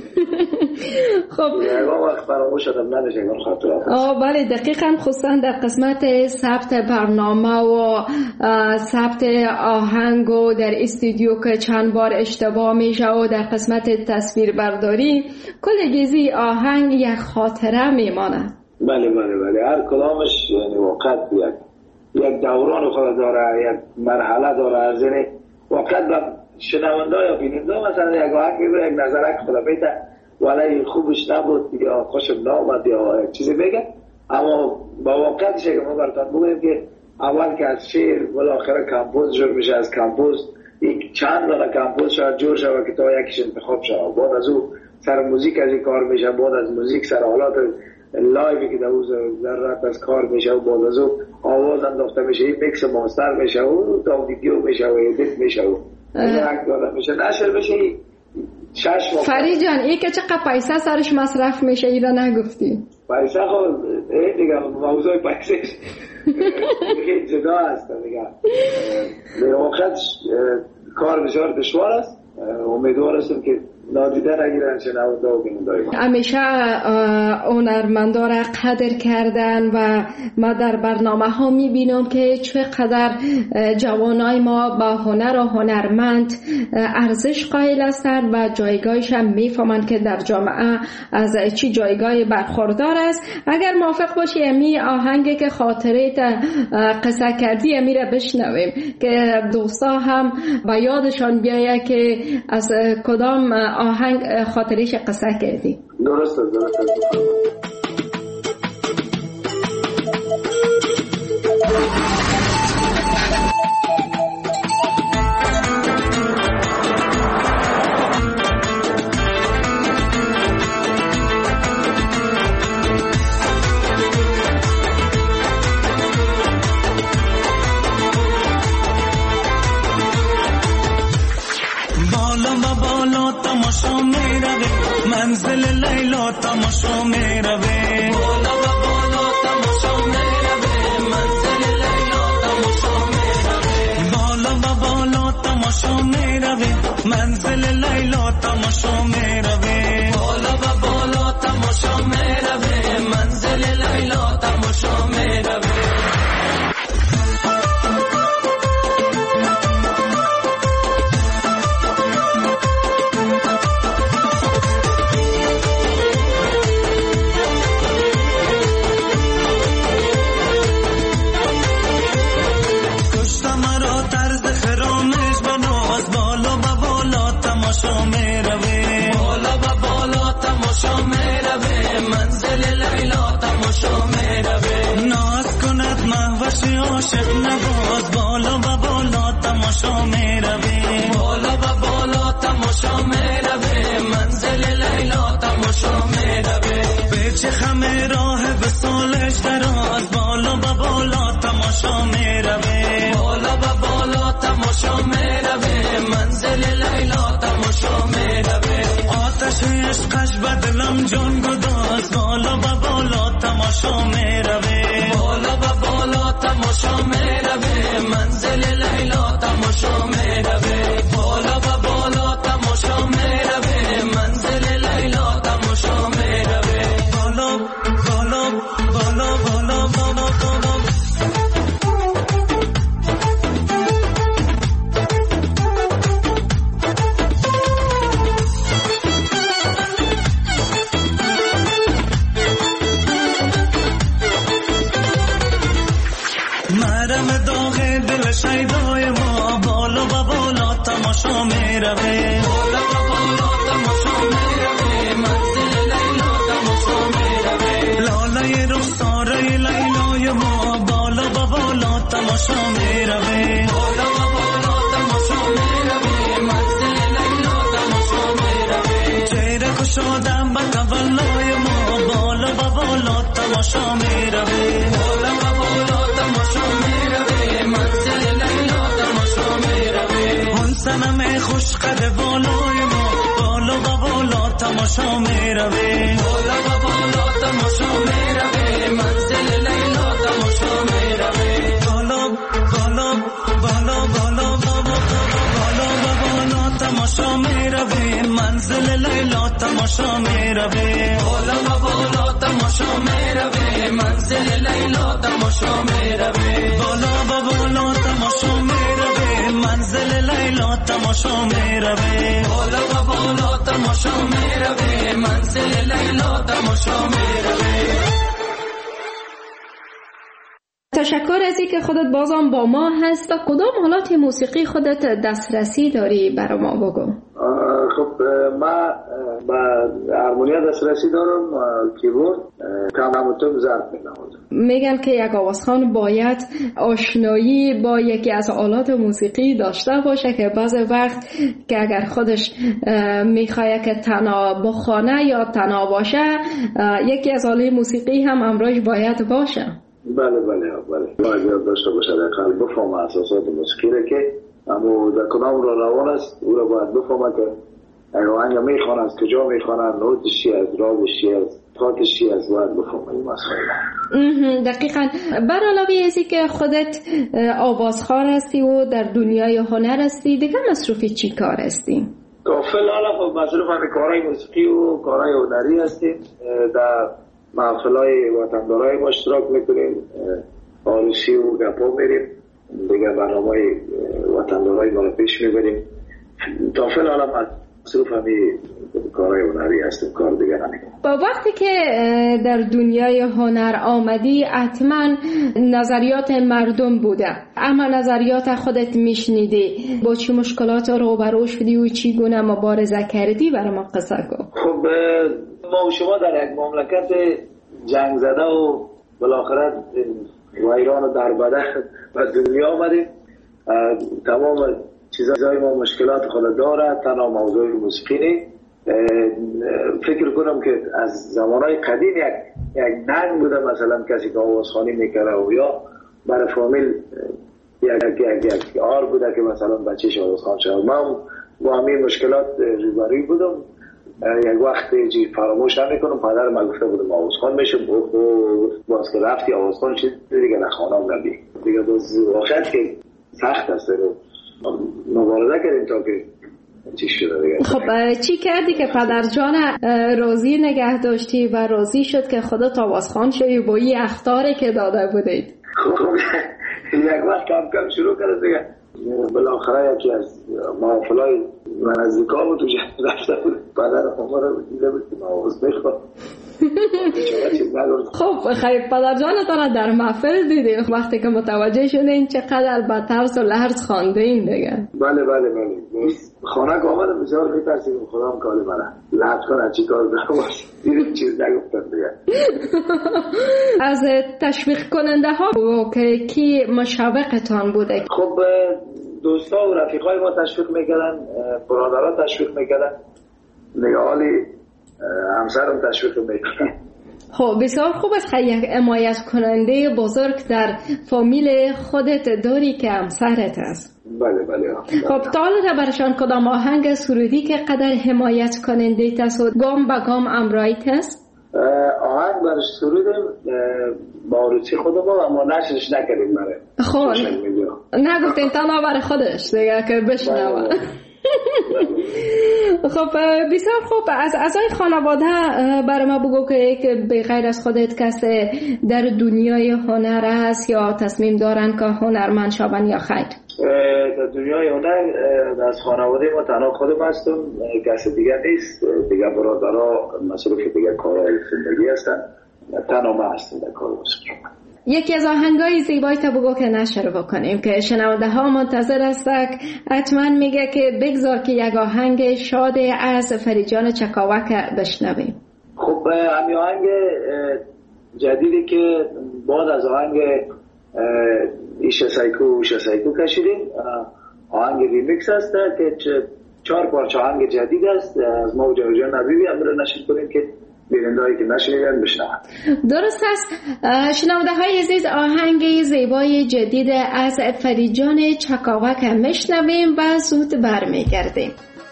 خب یک وقت فراموش شدم نمیشه این خاطرات. بله دقیقاً، خصوصا در قسمت ثبت برنامه و ثبت آهنگ و در استودیو که چند بار اشتباه میشه و در قسمت تصویر برداری کل گیزی آهنگ یک خاطره میمانه. بله هر کلامش یعنی واقعا یک دوران خود داره، یک مرحله داره. از این واقعا به شنونده یا بیننده مثلا یک آهنگ میبره یک نظرک خدا بیده ولی خوبش نبود یا خوشم نامد یا چیزی بگه، اما با واقعیتش که ما براتون بگویم که اول که از شعر بالاخره کمپوز جور میشه، از کمپوز چند دانه کمپوز شد جور شد که تا یکیش انتخاب شد، بعد از او سر موزیک از این کار میشه، بعد از موزیک سر حالات لایوی که در او ذرات از کار میشه و بعد از او آواز انداخته میشه، این میکس ماستر میشه و تا ویدیو میشه و ادیت میشه و یک داده میشه نشر میشه. فرید جان این که چقدر پیسه سرش مصرف میشه اینا نگفتی؟ پیسه خود دیگه موضوع پیسه دیگه جدا هست دیگه. به وقت کار بسیار دشوار است. امیدوار هستم که نادیده نگیرن شنونده و بیننده. همیشه هنرمندا را قدر کردن و ما در برنامه ها میبینم که چقدر جوانای ما با هنر و هنرمند ارزش قائل هستند و جایگاهش هم میفهمند که در جامعه از چی جایگاه برخوردار است. اگر موافق باشی امی آهنگی که خاطره قصه کردی امی را بشنویم که دوستا هم با یادشان بیایه که از کدام آهنگ خاطریش قصه کردی. درسته منزل لیلا تماشا میروه، بالا و بالا تماشا میروه، منزل لیلا تماشا میروه، بالا و بالا تماشا میروه، منزل لیلا تماشا میروه، بالا و بالا تماشا میروه، منزل لیلا تماشا میروه. تماشا میروه بالا و بالا تماشا میروه منزل لیلا تماشا میروه ناز کند مهوش عاشق نواز بالا و بالا تماشا میروه بالا و بالا تماشا میروه منزل لیلا تماشا میروه پیچ خم راه وصالش دراز بالا و بالا تماشا میروه بالا و بالا تماشا میروه منزل لیلا تماشا میروه آتش عشقش بدلم جان گداز بالا و بالا تماشا میروه بالا و بالا تماشا میروه منزل لیلا تماشا میروه بالا و بالا تماشا میروه منزل لیلا تماشا میروه بالا بالا بالا بالا بالا بالا مرم داغ دل شیدای ما بالا و بالا تماشا میروه بالا و بالا تماشا میروه منزل لیلا تماشا میروه لاله رخساره لیلای ما بالا و بالا تماشا میروه بالا و بالا تماشا میروه منزل لیلا تماشا میروه چهره کشادم به تولای ما بالا و بالا تماشا میروه بالا و بالا تماشا میروه منزل لیلا تماشا میروه اون صنم خوش قد بالای ما بالا و بالا تماشا میروه بالا و بالا تماشا میروه منزل لیلا تماشا میروه بالا بالا بالا بالا بالا بالا و بالا تماشا میروه منزل لیلا تماشا میروه بالا و بالا تماشا میروه منزل لیلا تماشا میروه بالا و بالا تماشا میروه منزل لیلا تماشا میروه بالا و بالا تماشا میروه منزل لیلا تماشا میروه. تشکر از اینکه خودت بازم با ما هست. تا کدام حالات موسیقی خودت دسترسی داری برای ما بگو؟ خب من با هارمونیا دسترسی دارم، کیبورد، کمانتون ضرب می‌نوازم. میگن که یک آوازخوان باید آشنایی با یکی از آلات موسیقی داشته باشه که بعضی وقت که اگر خودش میخواد که تنها بخوانه یا تنها باشه یکی از آلات موسیقی هم همراهش باید باشه. بله باید داشته باشه دقیقا بفهم اساسات موسیقی را که اما در کدام را روان است او را باید بفهمه که آهنگ میخوان از کجا میخوانن، نوتش چی است، رازش چی است، خاطش چی است، باید بفهمه این مسائل. دقیقا. بر علاوه ازی که خودت آوازخوان هستی و در دنیای هنر هستی دیگه مصروفی چی کار هستی؟ فعلا مصروف همین کارهای موسیقی و کارهای هنری هستیم، در محفلهای وطندارای ما اشتراک میکنیم، آرشی و گپا میریم، دیگه برنامه‌های وطندارای ما رو پیش میبریم. تا فعلا مصروف همین کارهای هنری هستیم، کار دیگه نمیکنیم. با وقتی که در دنیای هنر آمدی حتما نظریات مردم بوده، اما نظریات خودت میشنیدی، با چی مشکلات روبرو شدی و چی گونه مبارزه کردی برای ما قصه کن. خب ما و شما در یک مملکت جنگ زده و بالاخره ویران و دربده و دنیا آمدیم. تمام چیزهای ما مشکلات خود داره، تنها موضوع موسیقی نی. فکر کنم که از زمانهای قدیم یک ننگ بوده، مثلا کسی که آوازخوانی میکره و یا برای فامیل یک آر بوده که مثلا بچهش آوازخوان شد. من با همین مشکلات روبروی بودم. یک وقت فراموش نمیکنم پدر من گفته بودم آوازخوان میشم، باز که رفتی آوازخوان چیز دیگه نخوانم نبی دیگه. دوست واقعیت که سخت است رو مبارزه کردیم تا که چی شده دیگه. خب چی کردی که پدر جان راضی نگه داشتی و راضی شد که خودت آوازخوان شدی با این اخطاری که داده بودید؟ خب یک وقت کم شروع کرد دیگه. بالاخره یکی از محافلای من از ذکا بود تو رفته بود، پدر ما رو دیده بود که آواز میخواد خب خیلی پدر جانتان در محفل دیدیم وقتی که متوجه شدین چقدر با ترس و لرز خوانده این دیگه. بله خانه که آمدم بسیار میترسیم خدا هم کاری منه لحظ کنه چی کار دارم دیدیم چیز نگفتن دیگه. از تشویق کننده ها که کی مشوقتان بوده؟ خب دوستا و رفیقای ما تشویق میکردن، برادرها تشویق میکردن، نگاهالی همسرم تشویق میکردن. خب بسیار خوب است. یک حمایت کننده بزرگ در فامیل خودت داری که همسرت است. بله. خب تا حالا برشان کدام آهنگ سرودی که قدر حمایت کننده است و گام به گام امرایت است؟ آهنگ برش سرودیم با آروچی خودم اما نشرش نکردیم برای خب نگفتین تنها برای خودش دیگه که بشنوه. خب بسیار خوب. از اعضای خانواده برای ما بگو که به غیر از خودت کسی در دنیای هنر است یا تصمیم دارن که هنرمند شوند یا خیر؟ در دنیای هنر از خانواده ما تنها خودم هستم، کسی دیگه نیست. دیگه برادرها مصروف دیگه کارهای زندگی هستن، تنها ما هستم در کار موسیقی. یکی از آهنگای زیبایی تا بگو که نشر بکنیم که شنونده ها منتظر هستن. حتما میگه که بگذار که یک آهنگ شاد از فریجان چکاوک بشنویم. خب همین آهنگ جدیدی که بعد از آهنگ ایشه سایکو کشیدیم، آهنگ ریمیکس هست که 4 پارچه آهنگ جدید است از ما و جان نبیبی امر نشر کنیم که بینندهایی که نشنیدن بشنون. درست است. شنونده های عزیز آهنگ زیبای جدید از فریجان چکاوک میشنویم و زود برمیگردیم.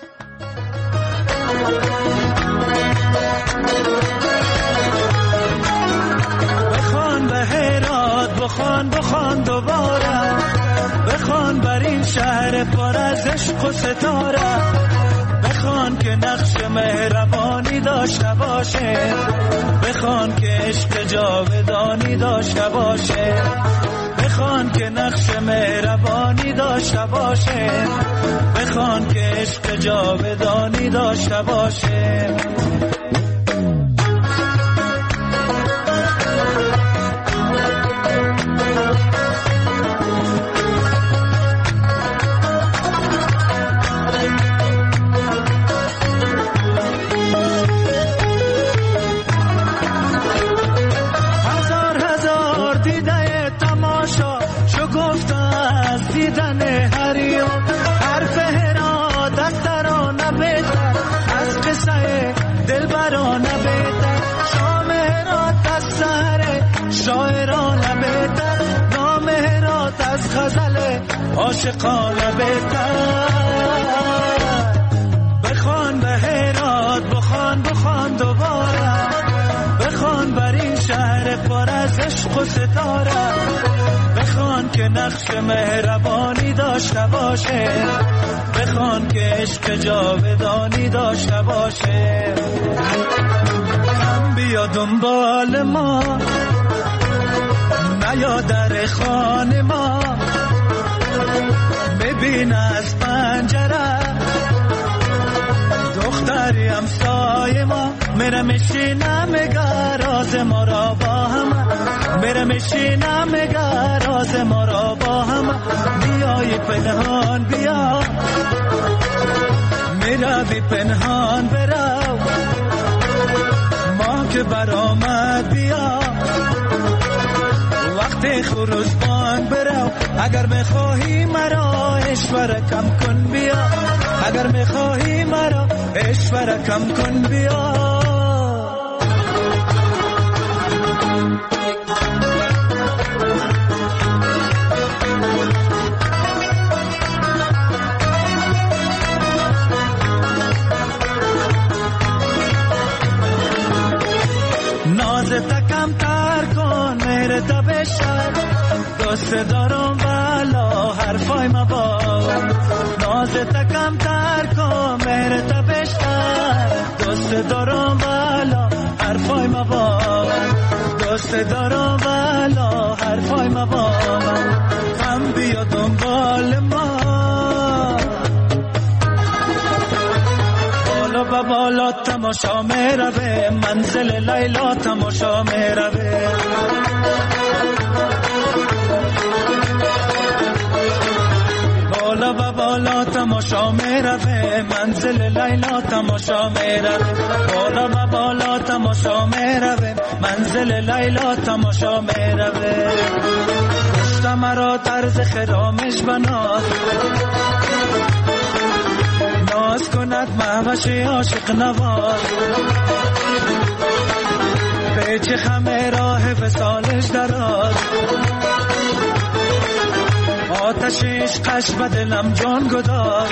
بخوان به هرات بخوان دوباره، بخوان بر این شهر پر از عشق و ستاره، بخوان که نقش مهربانی داشته باشه، بخوان که عشق جاودانی داشته باشه، بخوان که نقش مهربانی داشته باشه، بخوان که عشق جاودانی داشته باشه. عاشقانه بهتر. بخوان به هرات بخوان دوباره، بخوان بر این شهر پر از عشق و ستاره، بخوان که نقش مهربانی داشته باشه، بخوان که عشق جاودانی داشته باشه. هم بیا دنبال ما، نیا در خانه ما، ببین از پنجره دختری همسایه ما، میره میشینه میگه راز ما را با هم، میره میشینه میگه راز ما را با هم. بیای پنهان بیا، میروی پنهان برو، ما که برآمد بیا، وقتی خروز بان برو. اگر میخواهی مرا اشوره کم کن بیا، اگر میخواهی مرا اشوره کم کن بیا. نازت کم تر کن میره تا بشر، دوست دارم والا حرفای مبار. نازت کم تر کن میره تا بشر، دوست دارم والا حرفای مبار، دوست دارم والا حرفای مبار. هم بیا دنبال ما، بالا با بالا تماشا تماشا میروه، منزل لیلا تماشا میروه. بالا و بالا تماشا میروه، منزل لیلا تماشا میروه. بالا و بالا تماشا میروه، منزل لیلا تماشا میروه. پشت مرا طرز خرامش بناز، ناز کند مهوش عاشق نواز. پیچ خم راه وصالش دراز، آتش عشقش به دلم جان گداز.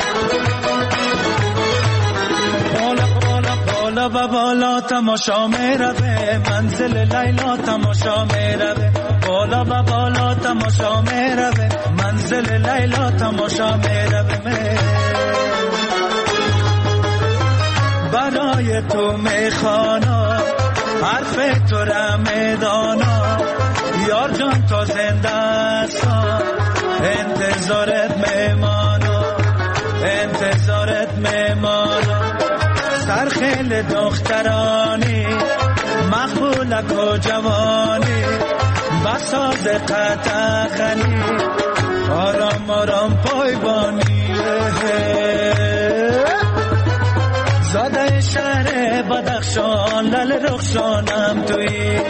بالا بالا بالا و بالا تماشا میروه، منزل لیلا تماشا میروه. بالا و بالا تماشا میروه، منزل لیلا تماشا میروه. برای تو میخوانا حرف تو را میدانا، یار جان تا زنده هستم انتظارت میمانا، انتظارت میمانا. سرخیل دخترانی مقبولک و جوانی، بساز قطعخنی آرام آرام پایبانی. زاده شهر بدخشان لل رخشانم تویی،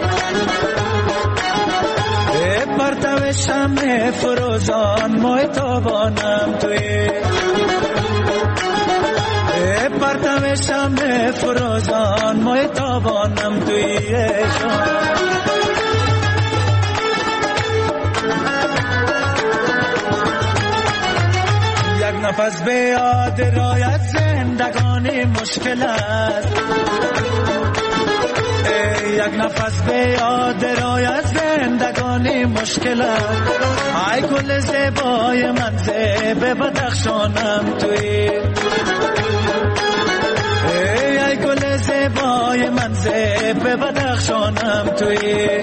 پرتو شمع فروزان ماه تابانم تویی. پرتو شمع فروزان ماه تابانم تویی. یک نفس به یاد رایت زندگانی مشکل است، یک نفس به یاد رایت زندگانی مشکل است. ای گل زیبای من زیب بدخشانم تویی، ای گل زیبای من زیب بدخشانم تویی.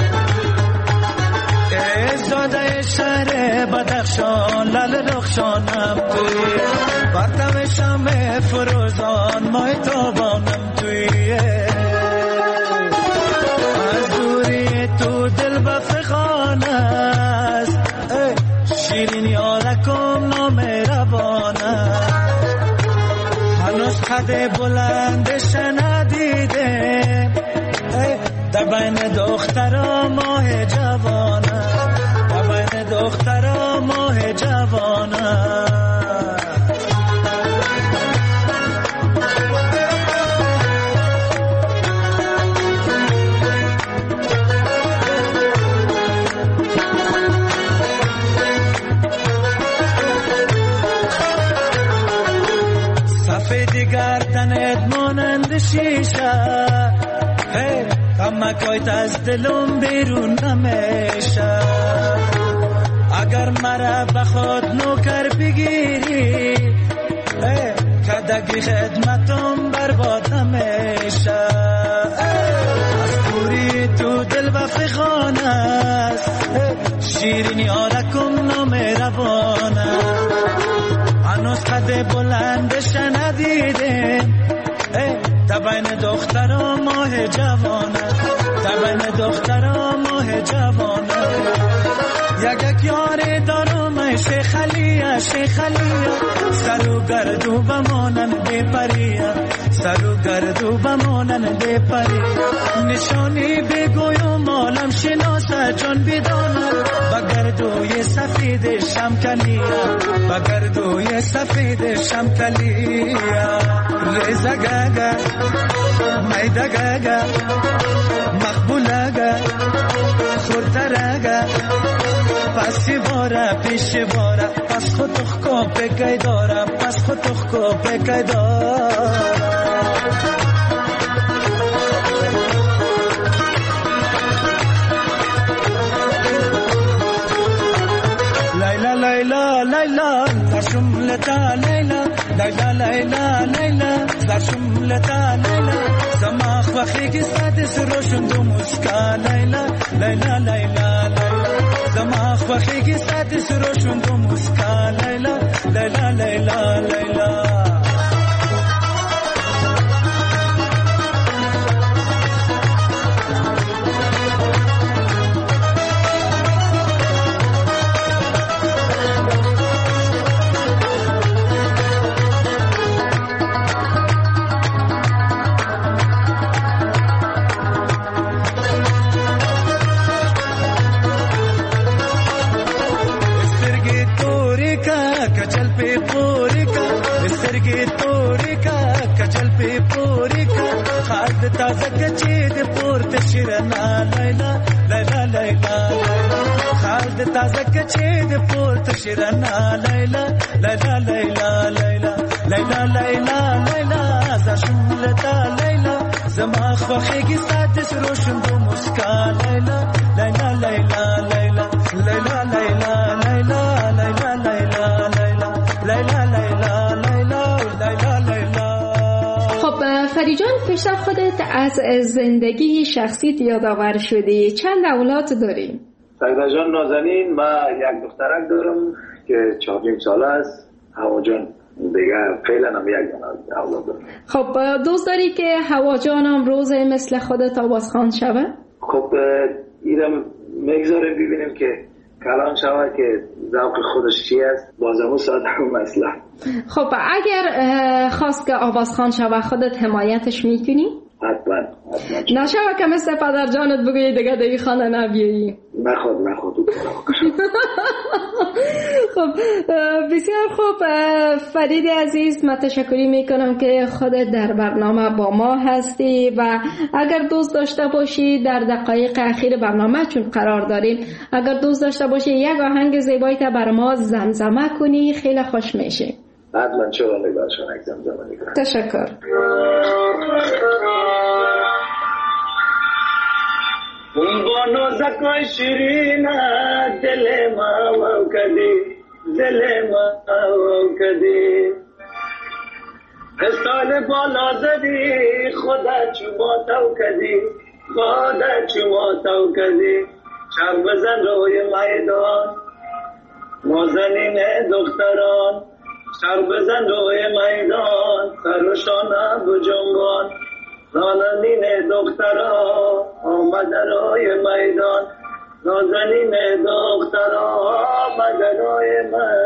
زاده شهر بدخشان لل رخشانم تویی، پرتو شمع فروزان ماه تابانم تویی. از دوری تو دل بفخان است، شیرین یارکم نامهربان است. هنوز قد بلندش ندیده، در بین دخترا ماه جوانه، در بین دخترا ماه جوانه. سفید گردنت مانند شیشه، کمکایت از دلم بیرون نمیشه. اگر مرا به خود نوکر بگیری، کدگی خدمتم برباد نمیشه. از دوری تو دل بفخان است، شیرین یارکم نامهربانه. هنوز قد بلندش ندیدم، در بین دخترا ماه جوانه، در بین دخترا ماه جوانه. یک یاری دارم شیخ علیه، شیخ علیه. سر و گردو بمانند پریه، سر و گردو بمانند پریه. نشانی بگویم عالم شناسه جان بدانه، بگردوی سفید شمکلیه، بگردوی سفید شمکلیه. ریزه گگه میده گگه مقبوله خورتره پسی باره پیش باره، پس خود تخکو بگی داره، پس خود تخکو بگی داره. لیلا لیلا لیلا در شملتا لیلا، لیلا لیلا لیلا در شملتا لیلا. زماخ وخیگی سادس روشن دو مسکا لیلا، لیلا لیلا لیلا. زماخ وخیگی سادس روشن دو مسکا لیلا، لیلا لیلا لیلا. سترګې تورې کا کجل په پورې کا خالد تازه کچې د پورته شیرنا لیلا لیلا لیلا خالد تازه کچې د پورته شیرنا لیلا لیلا لیلا لیلا لیلا لیلا لیلا زشملتا لیلا زما خوخېږي ساده سروشم دو مسکا لیلا لیلا لیلا لیلا لیلا لیلا لیلا لیلا لیلا لیلا لیلا لیلا لیلا لیلا. خب فرید جان، پیشتر خودت از زندگی شخصیت یادآور شدی. چند اولاد داری؟ سعیده جان نازنین، من یک دخترک دارم که 4 ساله است. هوا جان دیگه فعلا هم یک اولاد دارم. خب دوست داری که هوا جانم روز مثل خودت آوازخوان شوه؟ خب اینم میگذاریم ببینیم که کلام شوه که ذوق خودش چی است، بازمون ساده هم مثلا. خب اگر خواست که آوازخوان شوه خودت حمایتش میکنی؟ حتما. نشوه که مثل پدر جانت بگویی دیگه دیگه خانه نبیایی. نخواد خب بسیار خوب فرید عزیز، من تشکری میکنم که خودت در برنامه با ما هستی و اگر دوست داشته باشی در دقایق اخیر برنامه چون قرار داریم، اگر دوست داشته باشی یک آهنگ زیبایی تا بر ما زمزمه کنی خیلی خوش میشه. حتما چرا نگارشان یک زمزمه میکنم. تشکر. با نازکای شیرین دل ما کدی پستان بالا زدی خدا چما تو کدی چرب بزن روی میدان نازنین دختران چرب بزن روی میدان سرشانه بجنبان نازنین دختران آمد روی میدان نازنین دختران آمد روی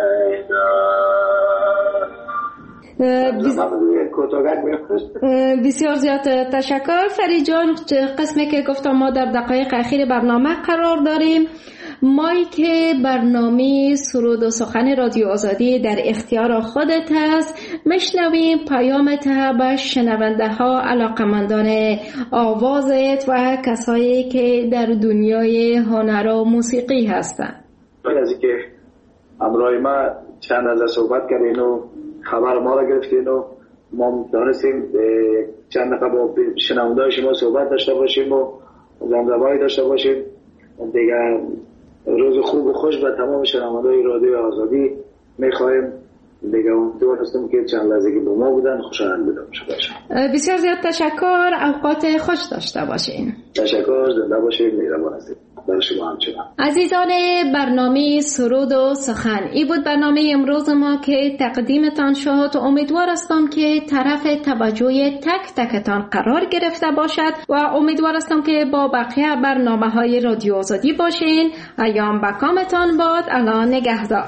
میدان. بسیار زیاد تشکر فرید جان. قسمی که گفتم ما در دقایق اخیر برنامه قرار داریم. مایی که برنامه سرود و سخن رادیو آزادی در اختیار خودت هست، مشنویم پیامت به شنونده ها، علاقمندان آوازت و کسایی که در دنیای هنر و موسیقی هستند. از اینکه همراه ما چند از صحبت کردین و خبر ما را گرفتین و ما دانستیم چند نفر با شنونده شما صحبت داشته باشیم و زمزمه‌ای داشته باشیم. دیگه روز خوب و خوش به تمام شنونده‌های رادیو آزادی می‌خوایم. دیگه امیدوار هستم که چند لحظه با ما بودن خوشحال بودم. بسیار زیاد تشکر. اوقات خوش داشته باشین. تشکر. زنده باشید. مهربان هستید. در شما همچنان. عزیزان برنامه سرود و سخن، این بود برنامه امروز ما که تقدیمتان شد. امیدوار هستم که طرف توجه تک تکتان قرار گرفته باشد و امیدوار هستم که با بقیه برنامه‌های رادیو آزادی باشین. ایام بکامتان باد. الله نگهدار.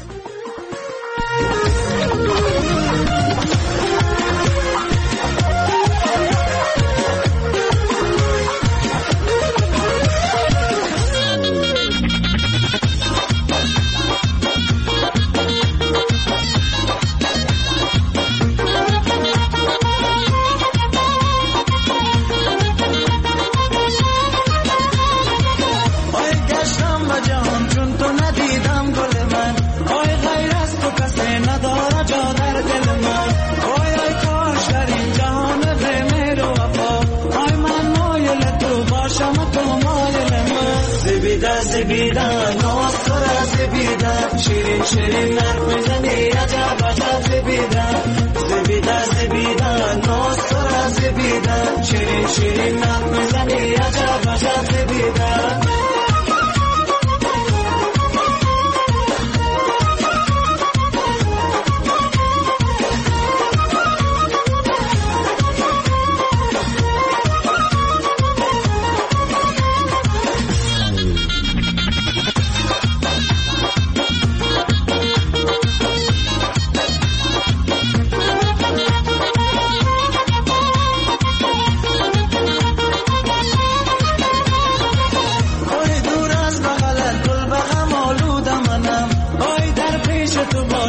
شیرین شیرین نرم میزنی عجب عجب زبیدن زبیدن ناز تو را زبیدن شیرین شیرین نرم میزنی عجب عجب زبیدن.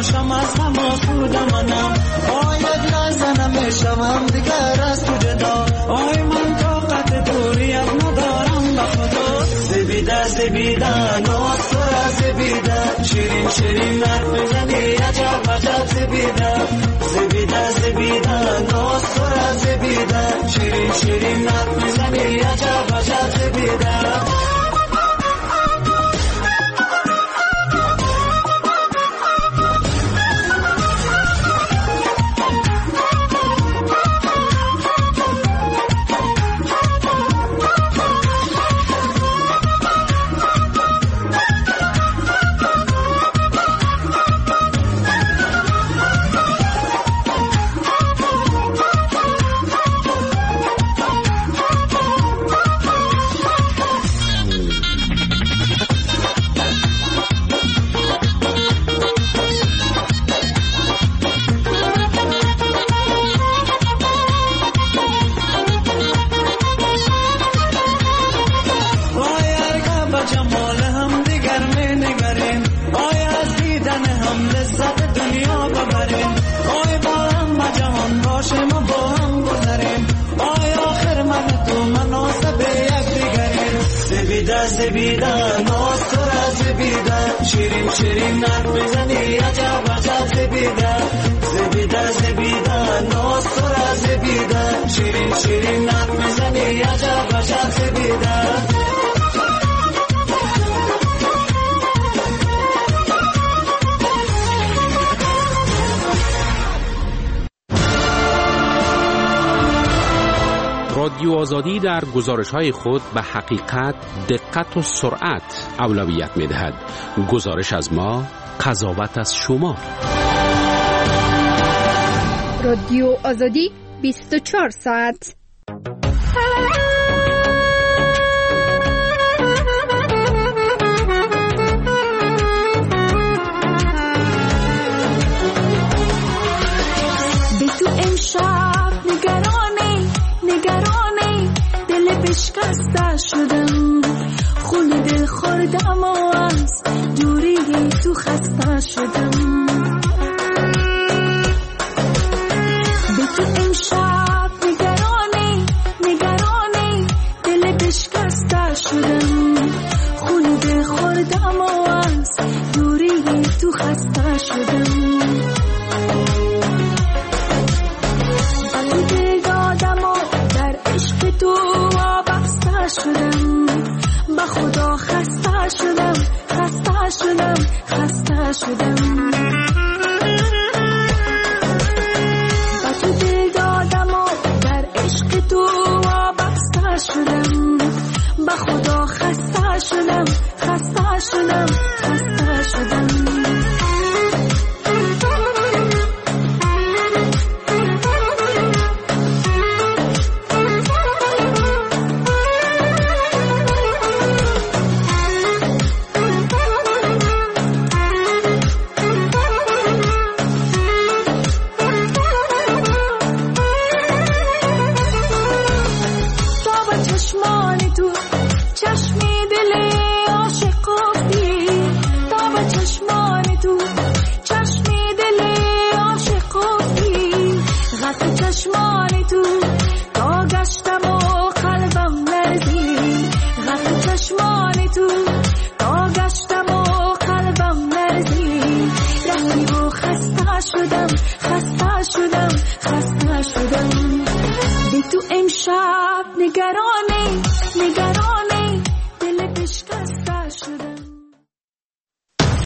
باشم از هم آسود منم یک لحظه نمیشم دیگر از تو جدا من طاقت دوریت ندارم به خدا زبیده ناز تو را زبیده شیرین شیرین حرف بزنی عجب عجب زبیده ناز تو را زبیده شیرین شیرین حرف بزنی عجب عجب زبیده زبیده ناز تو را زبیده شیرین شیرین حرف بزنی عجب عجب زبیده ناز تو را زبیده شیرین شیرین حرف بزنی عجب عجب زبیده رادیو آزادی در گزارش‌های خود به حقیقت، دقت و سرعت اولویت می‌دهد. گزارش از ما، قضاوت از شما. رادیو آزادی 24 ساعت. به تو امشب نگرانی دل بشکسته شدم خون دل خوردم و از دوری تو خسته شدم به تو امشب نگرانی دل بشکسته شدم خون دل خوردم و از دوری تو خسته شدم شدم با خدا خسته شدم با تو دل دادم و در عشق تو وابسته شدم با خدا خسته شدم خسته شدم به تو امشب نگرانی